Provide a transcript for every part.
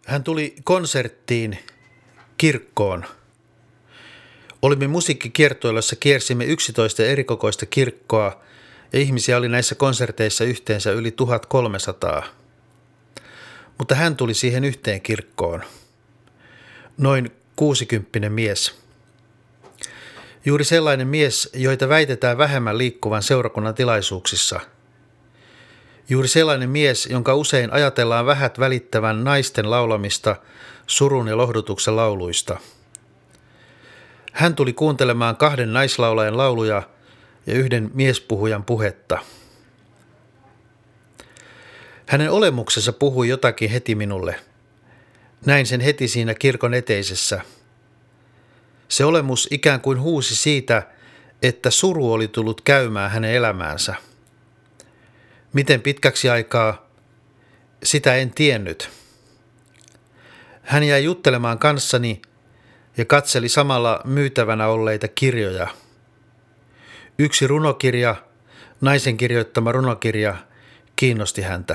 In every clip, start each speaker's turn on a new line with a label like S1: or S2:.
S1: Hän tuli konserttiin kirkkoon. Olimme musiikkikiertueella, jossa kiersimme 11 erikokoista kirkkoa ja ihmisiä oli näissä konserteissa yhteensä yli 1300. Mutta hän tuli siihen yhteen kirkkoon. Noin 60 mies. Juuri sellainen mies, joita väitetään vähemmän liikkuvan seurakunnan tilaisuuksissa. Juuri sellainen mies, jonka usein ajatellaan vähät välittävän naisten laulamista surun ja lohdutuksen lauluista. Hän tuli kuuntelemaan 2 naislaulajan lauluja ja 1 miespuhujan puhetta. Hänen olemuksensa puhui jotakin heti minulle. Näin sen heti siinä kirkon eteisessä. Se olemus ikään kuin huusi siitä, että suru oli tullut käymään hänen elämäänsä. Miten pitkäksi aikaa, sitä en tiennyt. Hän jäi juttelemaan kanssani ja katseli samalla myytävänä olleita kirjoja. 1 runokirja, naisen kirjoittama runokirja, kiinnosti häntä.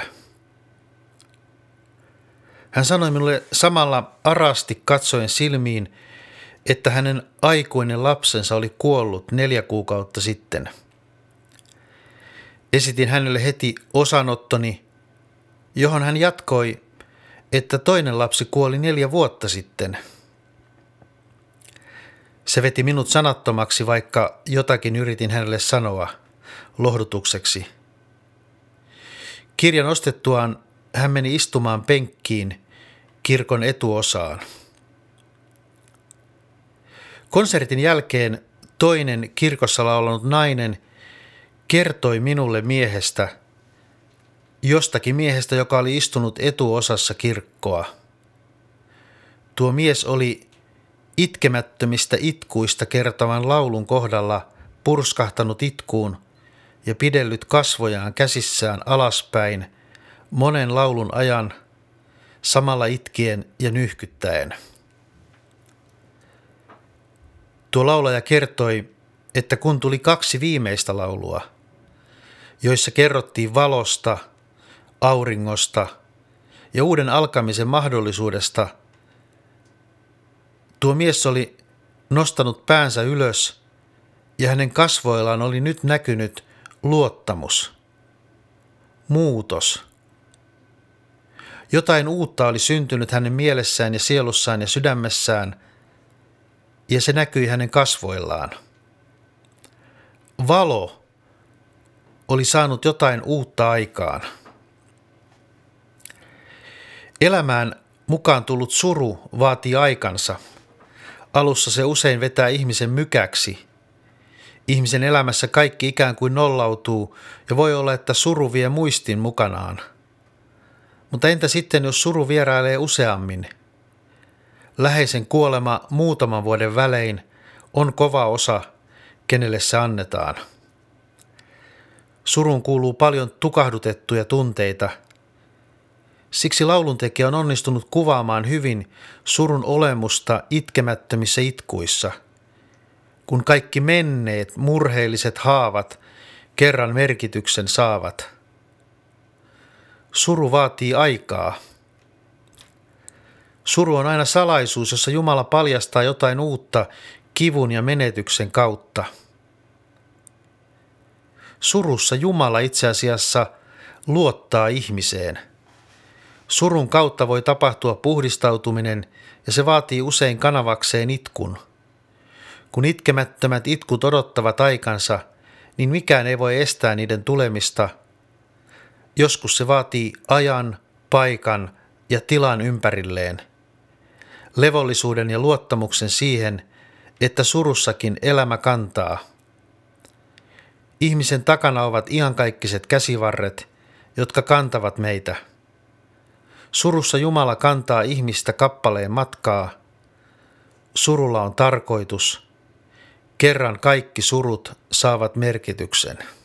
S1: Hän sanoi minulle samalla arasti katsoen silmiin, että hänen aikuinen lapsensa oli kuollut 4 kuukautta sitten. Esitin hänelle heti osanottoni, johon hän jatkoi, että toinen lapsi kuoli 4 vuotta sitten. Se veti minut sanattomaksi, vaikka jotakin yritin hänelle sanoa lohdutukseksi. Kirjan ostettuaan hän meni istumaan penkkiin kirkon etuosaan. Konsertin jälkeen toinen kirkossa laulanut nainen kertoi minulle jostakin miehestä, joka oli istunut etuosassa kirkkoa. Tuo mies oli itkemättömistä itkuista kertovan laulun kohdalla purskahtanut itkuun ja pidellyt kasvojaan käsissään alaspäin monen laulun ajan, samalla itkien ja nyhkyttäen. Tuo laulaja kertoi, että kun tuli 2 viimeistä laulua, joissa kerrottiin valosta, auringosta ja uuden alkamisen mahdollisuudesta, tuo mies oli nostanut päänsä ylös ja hänen kasvoillaan oli nyt näkynyt luottamus, muutos. Jotain uutta oli syntynyt hänen mielessään ja sielussaan ja sydämessään, ja se näkyi hänen kasvoillaan. Valo oli saanut jotain uutta aikaan. Elämään mukaan tullut suru vaatii aikansa. Alussa se usein vetää ihmisen mykäksi. Ihmisen elämässä kaikki ikään kuin nollautuu ja voi olla, että suru vie muistin mukanaan. Mutta entä sitten, jos suru vierailee useammin? Läheisen kuolema muutaman vuoden välein on kova osa, kenelle se annetaan. Suruun kuuluu paljon tukahdutettuja tunteita. Siksi lauluntekijä on onnistunut kuvaamaan hyvin surun olemusta itkemättömissä itkuissa, kun kaikki menneet murheelliset haavat kerran merkityksen saavat. Suru vaatii aikaa. Suru on aina salaisuus, jossa Jumala paljastaa jotain uutta kivun ja menetyksen kautta. Surussa Jumala itse asiassa luottaa ihmiseen. Surun kautta voi tapahtua puhdistautuminen ja se vaatii usein kanavakseen itkun. Kun itkemättömät itkut odottavat aikansa, niin mikään ei voi estää niiden tulemista. Joskus se vaatii ajan, paikan ja tilan ympärilleen. Levollisuuden ja luottamuksen siihen, että surussakin elämä kantaa. Ihmisen takana ovat iankaikkiset käsivarret, jotka kantavat meitä. Surussa Jumala kantaa ihmistä kappaleen matkaa. Surulla on tarkoitus. Kerran kaikki surut saavat merkityksen.